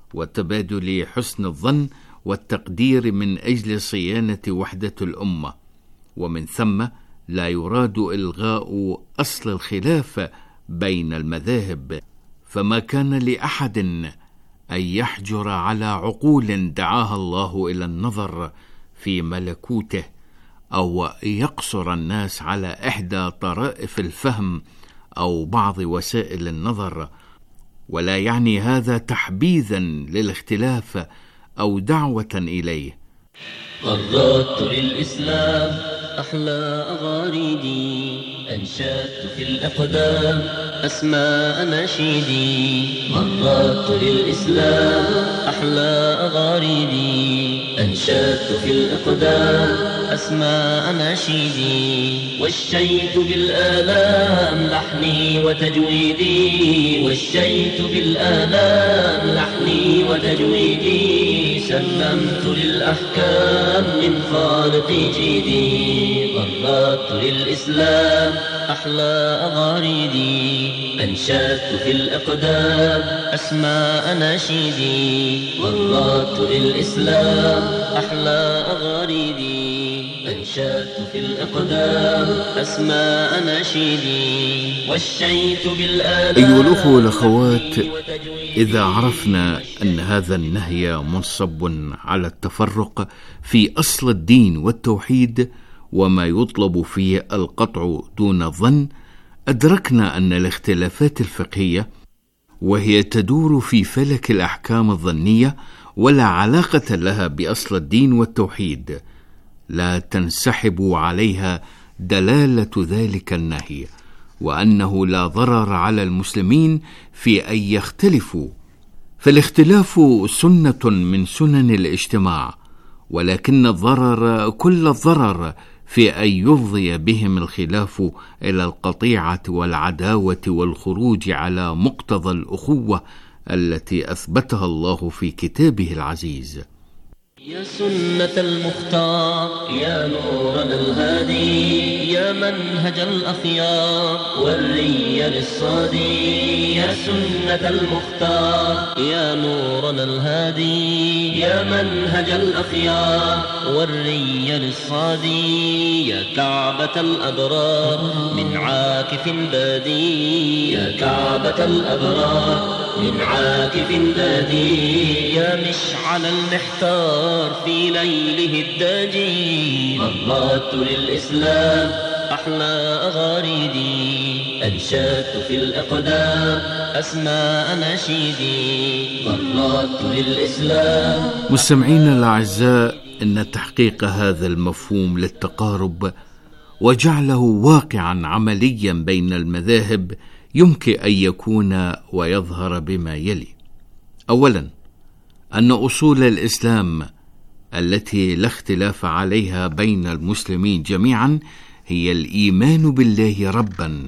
وتبادل حسن الظن والتقدير من أجل صيانة وحدة الأمة، ومن ثم لا يراد إلغاء أصل الخلاف بين المذاهب، فما كان لأحد أن يحجر على عقول دعاها الله إلى النظر في ملكوته، أو يقصر الناس على إحدى طرائف الفهم أو بعض وسائل النظر، ولا يعني هذا تحبيذا للاختلاف أو دعوة إليه. قررت للإسلام أحلى أغاريدي، أنشدت في الأقدام أسماء أناشيدي. قررت للإسلام أحلى أغاريدي، أنشدت في الأقدام أسماء أناشيدي. والشيت بالآلام لحني وتجويدي، والشيت بالآلام لحني وتجويدي. سلمت للأحكام من خالقي جيدي. قررت للإسلام أحلى أغاريدي، أنشدت في الأقدام أسماء أناشيدي. قررت للإسلام أحلى أغاريدي، أنشدت في الأقدام أسماء أناشيدي. والشيت بالآلام. أيها الأخوة والأخوات، إذا عرفنا أن هذا النهي منصب على التفرق في أصل الدين والتوحيد وما يطلب فيه القطع دون الظن، أدركنا أن الاختلافات الفقهية، وهي تدور في فلك الأحكام الظنية ولا علاقة لها بأصل الدين والتوحيد، لا تنسحب عليها دلالة ذلك النهي، وأنه لا ضرر على المسلمين في أن يختلفوا، فالاختلاف سنة من سنن الاجتماع، ولكن الضرر كل الضرر في أن يفضي بهم الخلاف إلى القطيعة والعداوة والخروج على مقتضى الأخوة التي أثبتها الله في كتابه العزيز. يا سنة المختار، يا نورنا الهادي، يا منهج الأخيار والري للصادي. يا سنة المختار، يا نورنا الهادي، يا منهج الأخيار والري للصادي. يا كعبة الأبرار من عاكف بادي، يا كعبة الأبرار من عاكف بادي. يا مشعل المحتار في ليله الداجي. قررت للإسلام أحلى أغاريدي، أنشدت في الأقدام أسماء أناشيدي. قررت للإسلام. مستمعينا الأعزاء، إن تحقيق هذا المفهوم للتقارب وجعله واقعا عمليا بين المذاهب يمكن أن يكون ويظهر بما يلي. أولا، أن أصول الإسلام التي لا اختلاف عليها بين المسلمين جميعا هي الإيمان بالله ربا،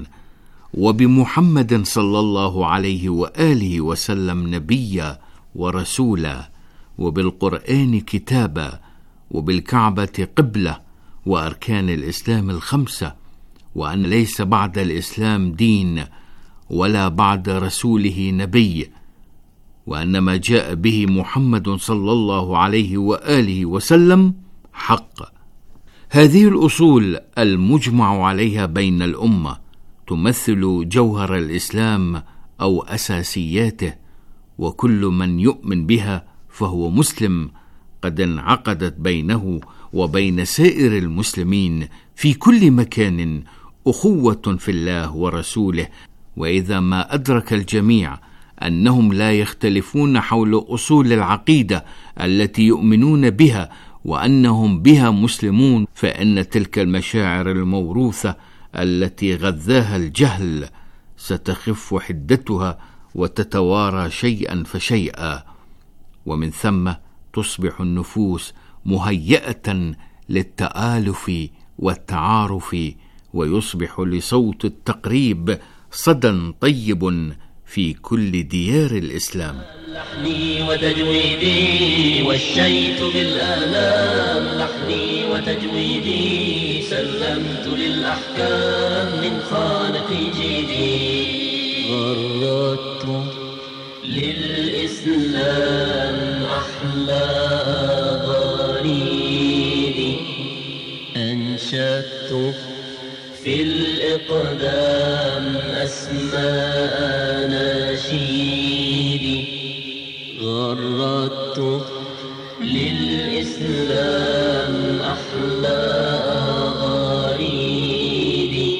وبمحمد صلى الله عليه وآله وسلم نبيا ورسولا، وبالقرآن كتابا، وبالكعبة قبلة، وأركان الإسلام الخمسة، وأن ليس بعد الإسلام دين ولا بعد رسوله نبي، وأن ما جاء به محمد صلى الله عليه وآله وسلم حق. هذه الأصول المجمع عليها بين الأمة تمثل جوهر الإسلام أو أساسياته، وكل من يؤمن بها فهو مسلم، قد انعقدت بينه وبين سائر المسلمين في كل مكان أخوة في الله ورسوله. وإذا ما أدرك الجميع أنهم لا يختلفون حول أصول العقيدة التي يؤمنون بها وأنهم بها مسلمون، فإن تلك المشاعر الموروثة التي غذاها الجهل ستخف حدتها وتتوارى شيئا فشيئا، ومن ثم تصبح النفوس مهيئة للتآلف والتعارف، ويصبح لصوت التقريب صدى طيب في كل ديار الإسلام. لحني وتجويدي والشيت بالآلام، لحني وتجويدي سلمت للأحكام من خالق جيدي، غردت للإسلام أحلى ضريدي، أنشدت في الإقدام أسماء نشيدي، غردت للإسلام أحلى غريدي،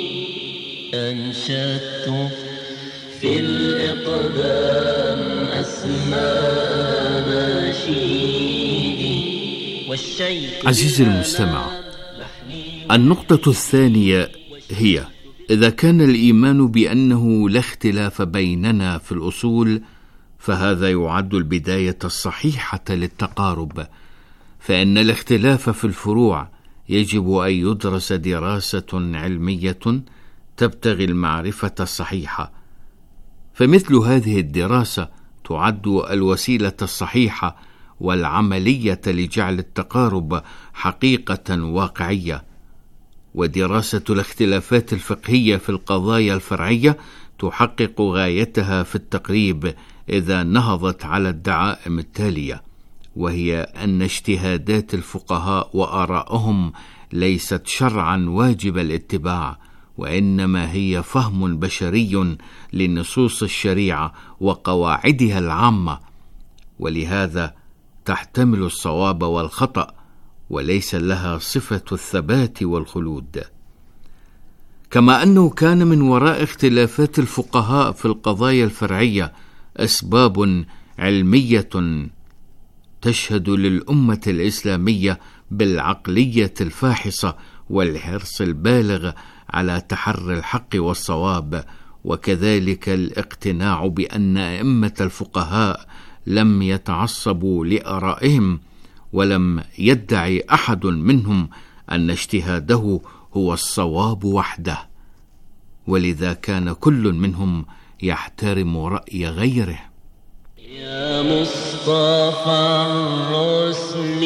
أنشدت في الإقدام أسماء نشيدي والشيء. عزيزي المستمع، النقطة الثانية هي: إذا كان الإيمان بأنه لا اختلاف بيننا في الأصول، فهذا يعد البداية الصحيحة للتقارب، فإن الاختلاف في الفروع يجب أن يدرس دراسة علمية تبتغي المعرفة الصحيحة، فمثل هذه الدراسة تعد الوسيلة الصحيحة والعملية لجعل التقارب حقيقة واقعية. ودراسة الاختلافات الفقهية في القضايا الفرعية تحقق غايتها في التقريب إذا نهضت على الدعائم التالية، وهي أن اجتهادات الفقهاء وآراءهم ليست شرعا واجب الاتباع، وإنما هي فهم بشري لنصوص الشريعة وقواعدها العامة، ولهذا تحتمل الصواب والخطأ وليس لها صفة الثبات والخلود. كما أنه كان من وراء اختلافات الفقهاء في القضايا الفرعية أسباب علمية تشهد للأمة الإسلامية بالعقلية الفاحصة والحرص البالغ على تحري الحق والصواب، وكذلك الاقتناع بأن أئمة الفقهاء لم يتعصبوا لآرائهم، ولم يدعي أحد منهم أن اجتهاده هو الصواب وحده، ولذا كان كل منهم يحترم رأي غيره. يا مصطفى الرسل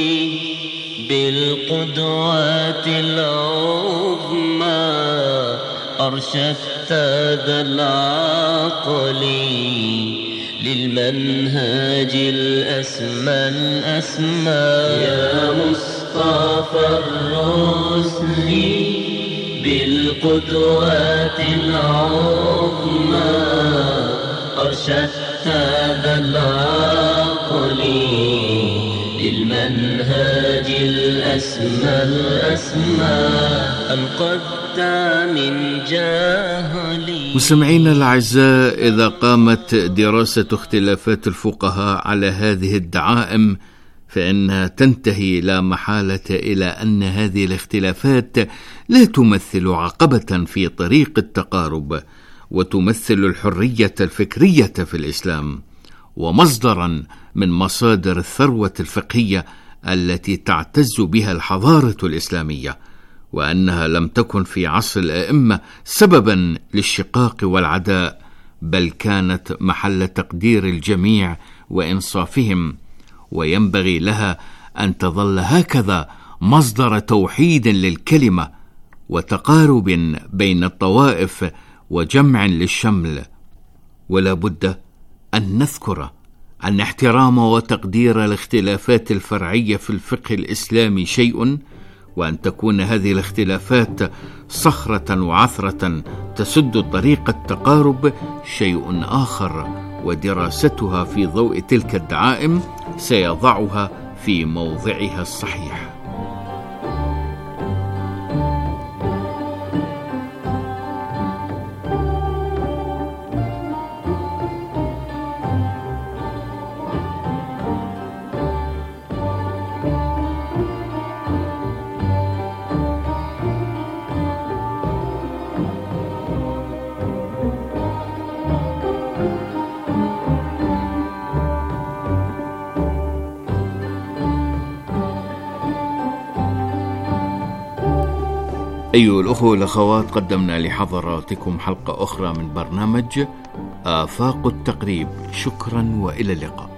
بالقدوات العظمى أرشدت ذا العقل للمنهاج الأسمى الأسمى. يا مصطفى الرسل بالقدوات العظمى أرشدت ذا العقل للمنهاج الأسمى الأسمى أنقذت من جهلي. مستمعينا الأعزاء، إذا قامت دراسة اختلافات الفقهاء على هذه الدعائم فإنها تنتهي لا محالة إلى أن هذه الاختلافات لا تمثل عقبة في طريق التقارب، وتمثل الحرية الفكرية في الإسلام، ومصدرا من مصادر الثروة الفقهية التي تعتز بها الحضارة الإسلامية، وأنها لم تكن في عصر الأئمة سببا للشقاق والعداء، بل كانت محل تقدير الجميع وإنصافهم، وينبغي لها أن تظل هكذا مصدر توحيد للكلمة وتقارب بين الطوائف وجمع للشمل. ولا بد أن نذكر أن احترام وتقدير الاختلافات الفرعية في الفقه الإسلامي شيء، وأن تكون هذه الاختلافات صخرة وعثرة تسد طريق التقارب شيء آخر، ودراستها في ضوء تلك الدعائم سيضعها في موضعها الصحيح. أيها الأخوة والأخوات، قدمنا لحضراتكم حلقة أخرى من برنامج آفاق التقريب. شكرا وإلى اللقاء.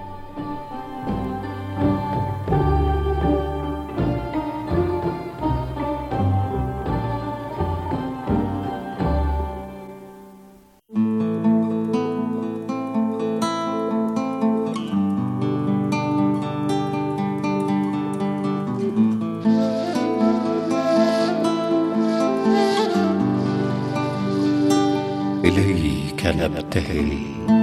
إليك نبتهل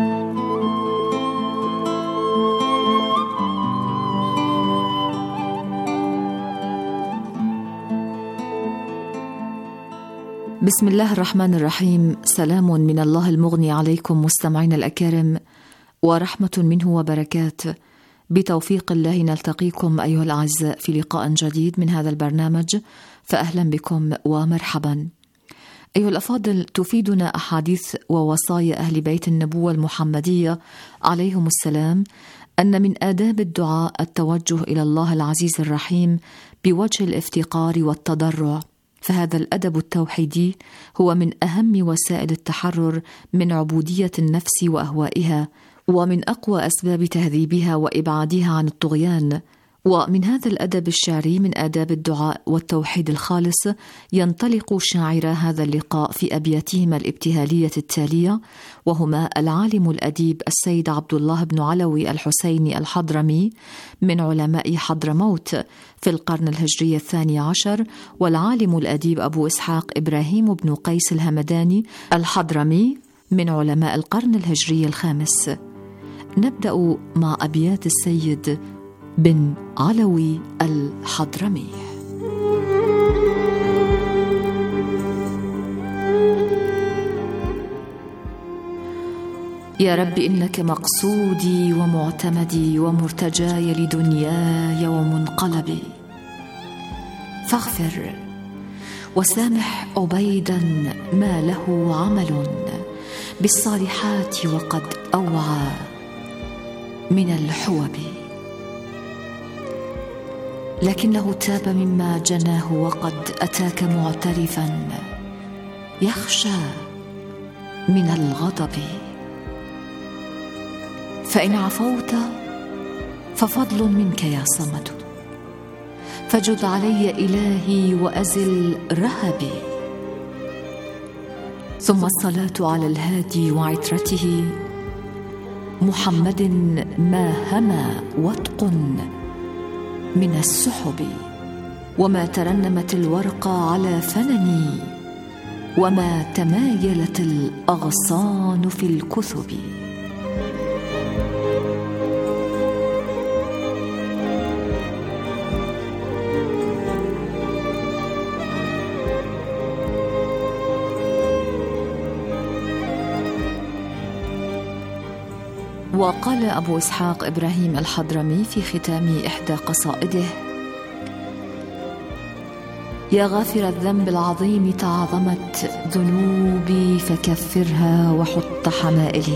بسم الله الرحمن الرحيم. سلام من الله المغني عليكم مستمعين الأكارم، ورحمة منه وبركات. بتوفيق الله نلتقيكم أيها الأعزاء في لقاء جديد من هذا البرنامج، فأهلا بكم ومرحبا. أيها الأفاضل، تفيدنا أحاديث ووصايا أهل بيت النبوة المحمدية عليهم السلام أن من آداب الدعاء التوجه إلى الله العزيز الرحيم بوجه الافتقار والتضرع، فهذا الأدب التوحيدي هو من أهم وسائل التحرر من عبودية النفس وأهوائها، ومن أقوى أسباب تهذيبها وإبعادها عن الطغيان. ومن هذا الأدب الشعري من آداب الدعاء والتوحيد الخالص ينطلق شاعرا هذا اللقاء في أبياتهما الابتهالية التالية، وهما العالم الأديب السيد عبد الله بن علوي الحسيني الحضرمي من علماء حضرموت في القرن الهجري الثاني عشر، والعالم الأديب أبو إسحاق إبراهيم بن قيس الهمداني الحضرمي من علماء القرن الهجري الخامس. نبدأ مع أبيات السيد بن علوي الحضرمي. يا رب إنك مقصودي ومعتمدي ومرتجاي لدنياي ومنقلبي، فاغفر وسامح عبيدا ما له عمل بالصالحات وقد أوعى من الحوب، لكنه تاب مما جناه وقد أتاك معترفا يخشى من الغضب، فإن عفوت ففضل منك يا صمد، فجد علي إلهي وأزل رهبي. ثم الصلاة على الهادي وعترته محمد ما هما وطق من السحب، وما ترنمت الورقة على فنني، وما تمايلت الأغصان في الكثب. وقال أبو إسحاق إبراهيم الحضرمي في ختام إحدى قصائده: يا غافر الذنب العظيم تعظمت ذنوبي فكفرها وحط حمائلي،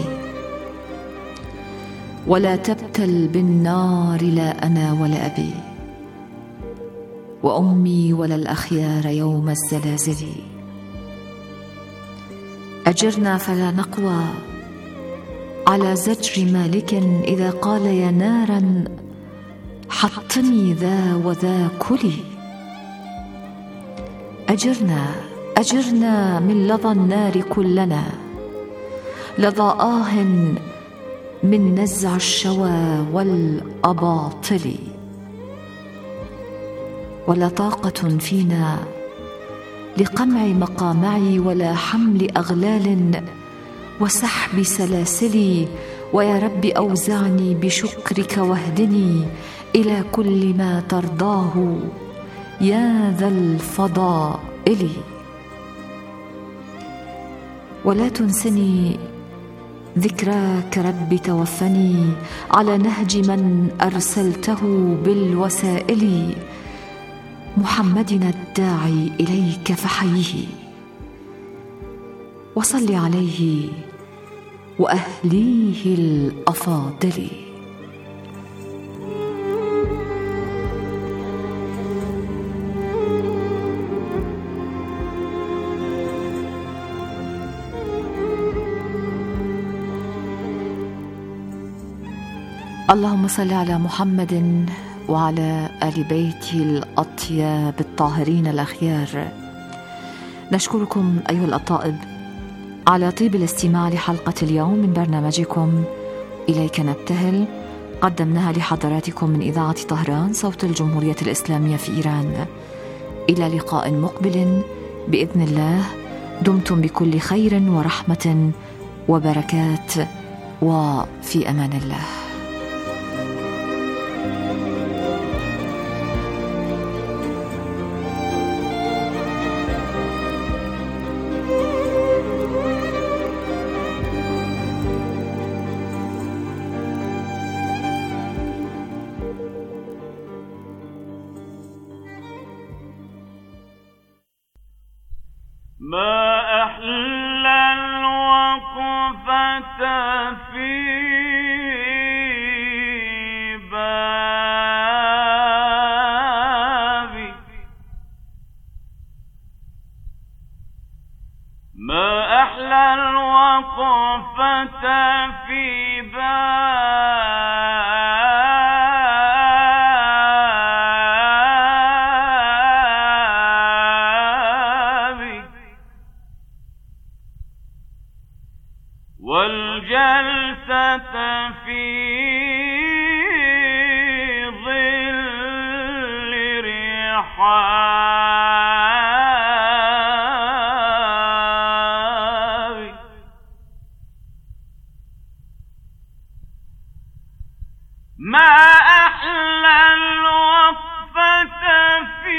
ولا تبتل بالنار لا أنا ولا أبي وأمي ولا الأخيار يوم الزلازل، أجرنا فلا نقوى على زجر مالك إذا قال يا نارا حطني ذا وذا كلي، أجرنا أجرنا من لظى النار كلنا، لظى آه من نزع الشوى والأباطل، ولا طاقة فينا لقمع مقامعي ولا حمل أغلال وسحب سلاسلي. ويا رب أوزعني بشكرك واهدني إلى كل ما ترضاه يا ذا الفضائل. ولا تنسني ذكراك رب، توفني على نهج من أرسلته بالوسائل، محمدنا الداعي إليك فحيه وصل عليه وأهليه الأفاضل. اللهم صل على محمد وعلى آل بيته الأطيب الطاهرين الأخيار. نشكركم أيها الأطائب على طيب الاستماع لحلقة اليوم من برنامجكم إليك نبتهل، قدمناها لحضراتكم من إذاعة طهران صوت الجمهورية الإسلامية في إيران. إلى لقاء مقبل بإذن الله. دمتم بكل خير ورحمة وبركات، وفي أمان الله. ما أحلى الوقفة في بابك، ما أحلى الوقفة في بابك، والجلسة في ظل رحابك. ما أحلى الوقفة في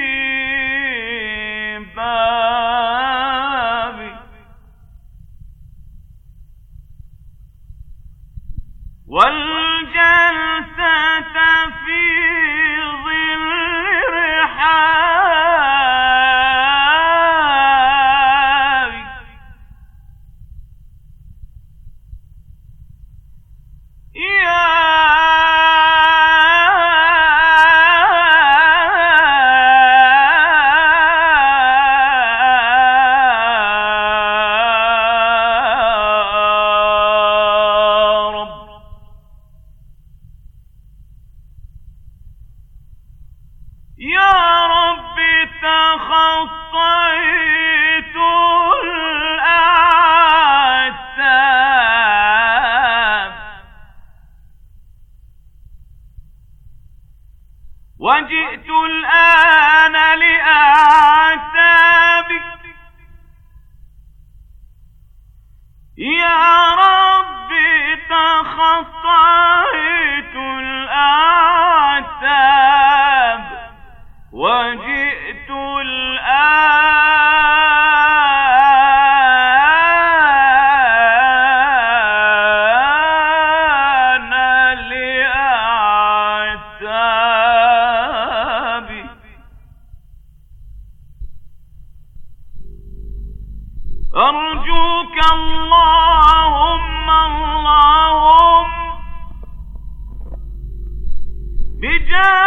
بابك، والجلسة في ظل رحابك. يا يا رب تخطيت الأعتاب، وجئت الآن لأعتابك. يا رب تخطيت الأعتاب، وجئت الآن لأعتابك. أرجوك اللهم اللهم بجاه